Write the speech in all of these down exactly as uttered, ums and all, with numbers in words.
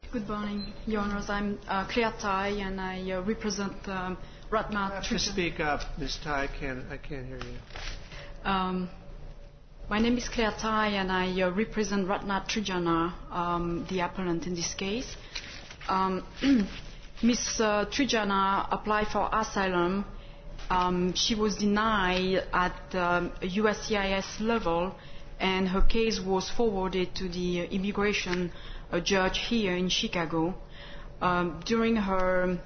Good morning, Your Honors. I'm uh, Claire Tai, and I uh, represent um, Ratna. You have to speak up, Miz Tai. I can't, I can't hear you. Um, my name is Claire Tai, and I uh, represent Ratna Trijana, um, the appellant in this case. Um, Miz Uh, Trijana applied for asylum. Um, she was denied at um, a U S C I S level, and her case was forwarded to the immigration uh, judge here in Chicago. Um, during her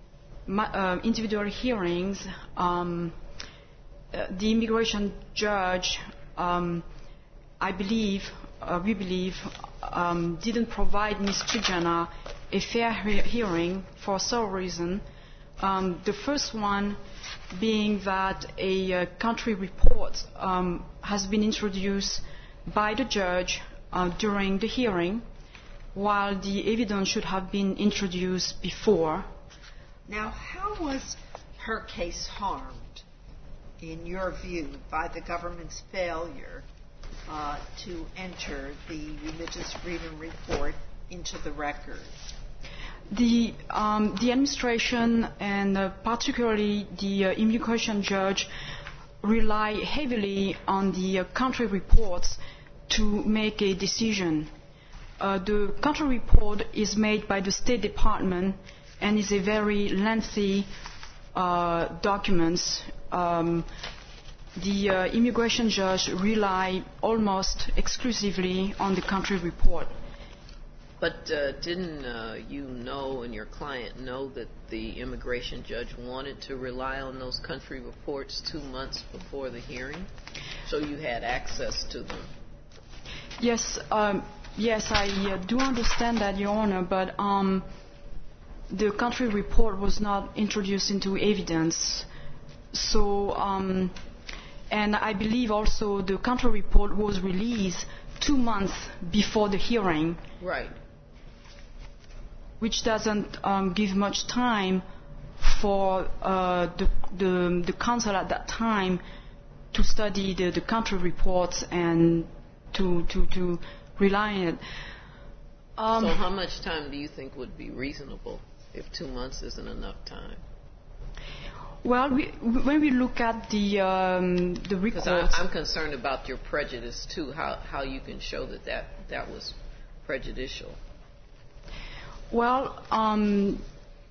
uh, individual hearings, um, uh, the immigration judge, um, I believe, uh, we believe, um, didn't provide Miz Trijana a fair he- hearing for several reasons. Um, the first one being that a uh, country report um, has been introduced by the judge uh, during the hearing, while the evidence should have been introduced before. Now, how was her case harmed, in your view, by the government's failure uh, to enter the religious freedom report into the record? The, um, the administration and uh, particularly the uh, immigration judge rely heavily on the uh, country reports to make a decision. Uh, the country report is made by the State Department and is a very lengthy uh, document. Um, the uh, immigration judge rely almost exclusively on the country report. But uh, didn't uh, you know and your client know that the immigration judge wanted to rely on those country reports two months before the hearing? So you had access to them? Yes, um, yes, I uh, do understand that, Your Honor, but um, the country report was not introduced into evidence. So, um, and I believe also the country report was released two months before the hearing. Right. Which doesn't um, give much time for uh, the, the, the council at that time to study the, the country reports and to, to, to rely on it. Um, so how much time do you think would be reasonable if two months isn't enough time? Well, we, when we look at the, um, the reports... Because I'm concerned about your prejudice, too, how, how you can show that that, that was prejudicial. Well, um,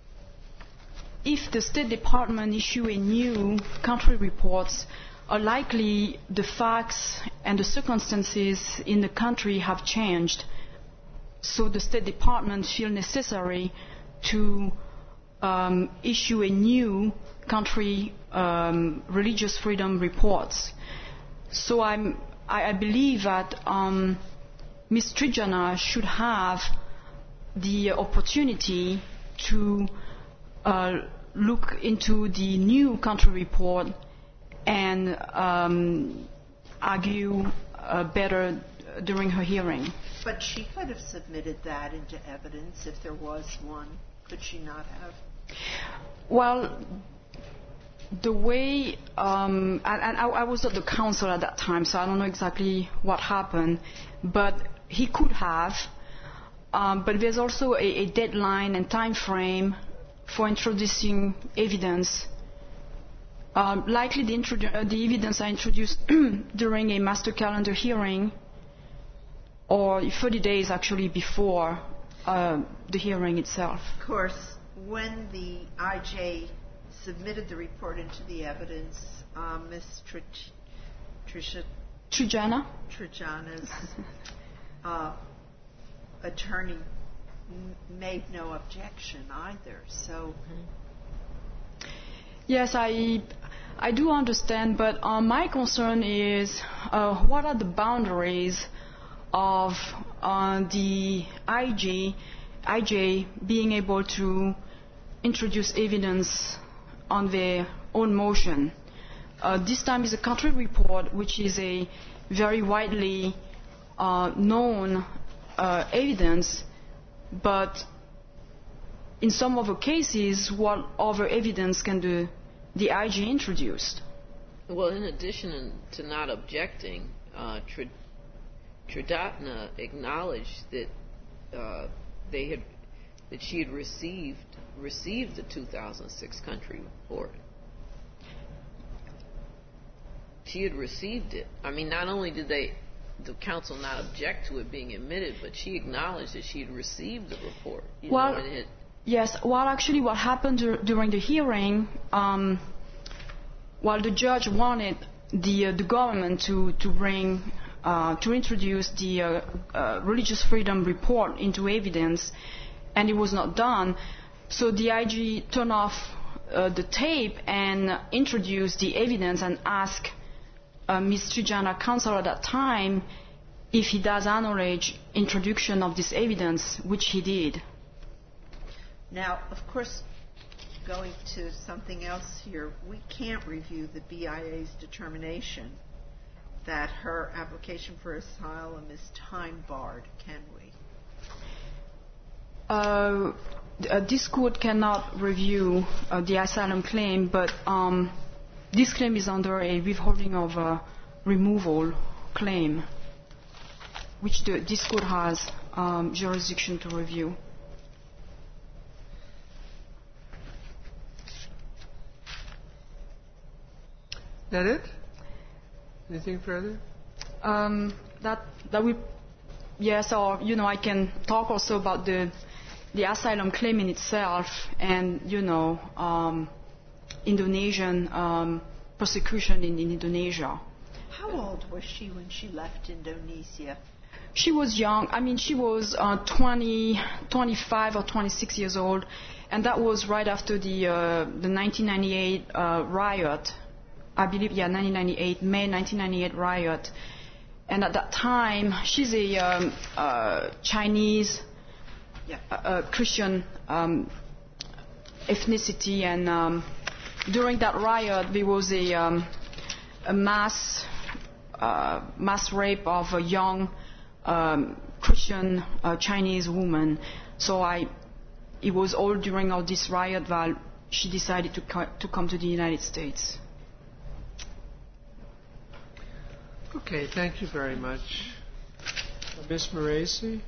if the State Department issue a new country reports, uh, likely the facts and the circumstances in the country have changed. So the State Department feel necessary to um, issue a new country um, religious freedom reports. So I'm, I, I believe that um, Miz Trijana should have the opportunity to uh, look into the new country report and um, argue uh, better during her hearing. But she could have submitted that into evidence if there was one. Could she not have? Well, the way, um, and, and I, I was at the council at that time, so I don't know exactly what happened, but he could have. Um, but there's also a, a deadline and time frame for introducing evidence. Um, likely the, introdu- uh, the evidence I introduced during a master calendar hearing, or thirty days actually before uh, the hearing itself. Of course, when the I J submitted the report into the evidence, um, Miz Tr- Trisha Trijana? Trijana's uh, attorney m- made no objection either. So, yes, I I do understand, but uh, my concern is uh, what are the boundaries of uh, the I J I J being able to introduce evidence on their own motion. Uh, this time is a country report, which is a very widely uh, known uh, evidence, but in some other cases, what other evidence can the, the I G introduce? Well, in addition to not objecting, uh, Tr- Trijana acknowledged that uh, they had that she had received received the two thousand six country report. She had received it. I mean, not only did they, the council not object to it being admitted, but she acknowledged that she had received the report. You well, know, and it, yes. Well, actually, what happened dur- during the hearing, um, while the judge wanted the uh, the government to to bring uh, to introduce the uh, uh, religious freedom report into evidence, and it was not done, so the I G turned off uh, the tape and introduced the evidence and asked uh, Miz Trujana, counsel at that time, if he does acknowledge introduction of this evidence, which he did. Now, of course, going to something else here, we can't review the B I A's determination that her application for asylum is time-barred, can we? Uh, uh, this court cannot review uh, the asylum claim, but um, this claim is under a withholding of uh, removal claim, which the, this court has um, jurisdiction to review. That it? Anything further? Um, that that we, yes, or you know, I can talk also about the the asylum claim in itself, and you know, um, Indonesian um, persecution in, in Indonesia. How old was she when she left Indonesia? She was young. I mean, she was uh, twenty, twenty-five or twenty-six years old, and that was right after the uh, the nineteen ninety-eight uh, riot. I believe, yeah, nineteen ninety-eight, May nineteen ninety-eight riot. And at that time, she's a um, uh, Chinese Yeah. uh, uh, Christian um, ethnicity, and um, during that riot, there was a, um, a mass uh, mass rape of a young um, Christian uh, Chinese woman. So I, it was all during all this riot while she decided to co- to come to the United States. Okay, thank you very much. Miz Moresi?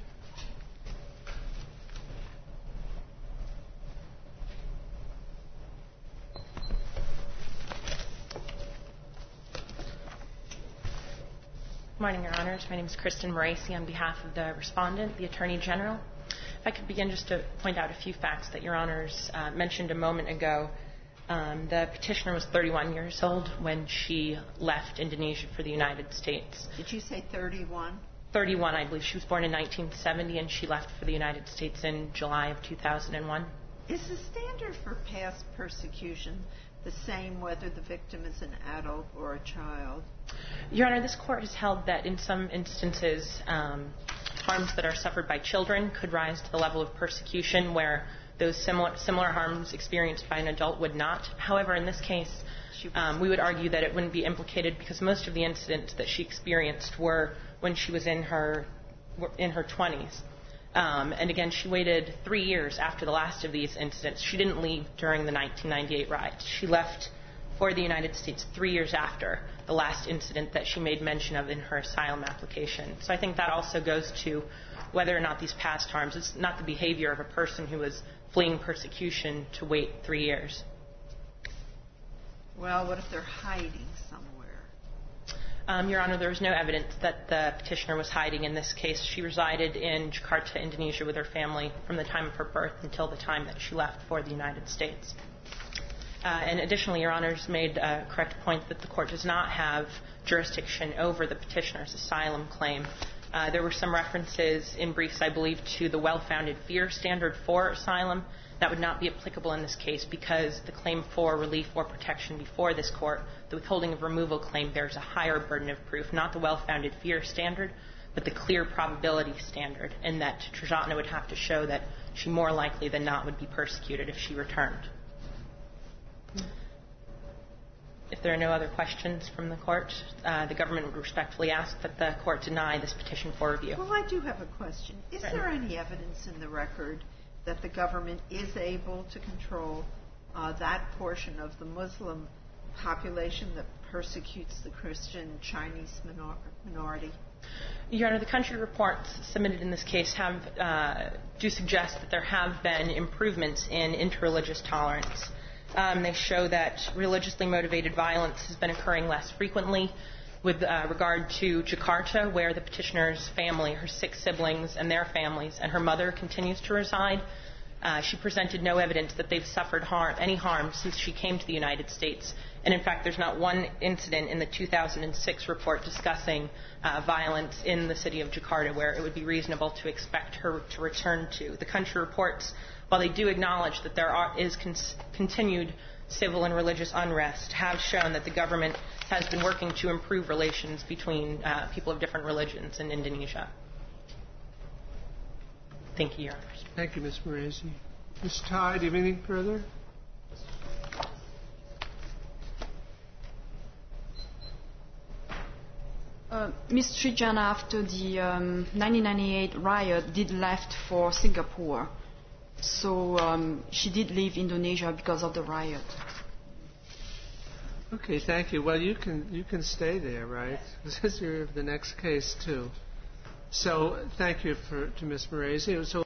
Good morning, Your Honors. My name is Kristen Moresi on behalf of the respondent, the Attorney General. If I could begin just to point out a few facts that Your Honors uh, mentioned a moment ago. Um, the petitioner was thirty-one years old when she left Indonesia for the United States. Did you say thirty-one? thirty-one, I believe. She was born in nineteen seventy, and she left for the United States in July of two thousand one. Is the standard for past persecution the same whether the victim is an adult or a child? Your Honor, this court has held that in some instances, um, harms that are suffered by children could rise to the level of persecution where those similar, similar harms experienced by an adult would not. However, in this case, um, we would argue that it wouldn't be implicated because most of the incidents that she experienced were when she was in her in her twenties. Um, and again, she waited three years after the last of these incidents. She didn't leave during the nineteen ninety-eight riots. She left for the United States three years after the last incident that she made mention of in her asylum application. So I think that also goes to whether or not these past harms, it's not the behavior of a person who was fleeing persecution to wait three years. Well, what if they're hiding somewhere? Um, Your Honor, there is no evidence that the petitioner was hiding in this case. She resided in Jakarta, Indonesia with her family from the time of her birth until the time that she left for the United States. Uh, and additionally, Your Honor's made a correct point that the court does not have jurisdiction over the petitioner's asylum claim. Uh, there were some references in briefs, I believe, to the well-founded fear standard for asylum. That would not be applicable in this case because the claim for relief or protection before this court, the withholding of removal claim, bears a higher burden of proof, not the well-founded fear standard, but the clear probability standard, and that Trujana would have to show that she more likely than not would be persecuted if she returned. If there are no other questions from the court, uh, the government would respectfully ask that the court deny this petition for review. Well, I do have a question. Is Right. there any evidence in the record that the government is able to control uh, that portion of the Muslim population that persecutes the Christian Chinese minor- minority? Your Honor, the country reports submitted in this case have uh, do suggest that there have been improvements in interreligious tolerance. Um, they show that religiously motivated violence has been occurring less frequently with uh, regard to Jakarta, where the petitioner's family, her six siblings and their families, and her mother continues to reside. Uh, she presented no evidence that they've suffered harm, any harm since she came to the United States. And in fact, there's not one incident in the two thousand six report discussing uh, violence in the city of Jakarta where it would be reasonable to expect her to return to. The country reports, while they do acknowledge that there are, is con- continued civil and religious unrest, have shown that the government has been working to improve relations between uh, people of different religions in Indonesia. Thank you, Your Honors. Thank you, Miz Moresi. Miz Ty, do you have anything further? Uh, Miz Trijana, after the um, nineteen ninety-eight riot, did left for Singapore. So um, she did leave Indonesia because of the riot. Okay, thank you. Well, you can you can stay there, right? This is your, the next case too. So thank you for to Miz Moresi. So.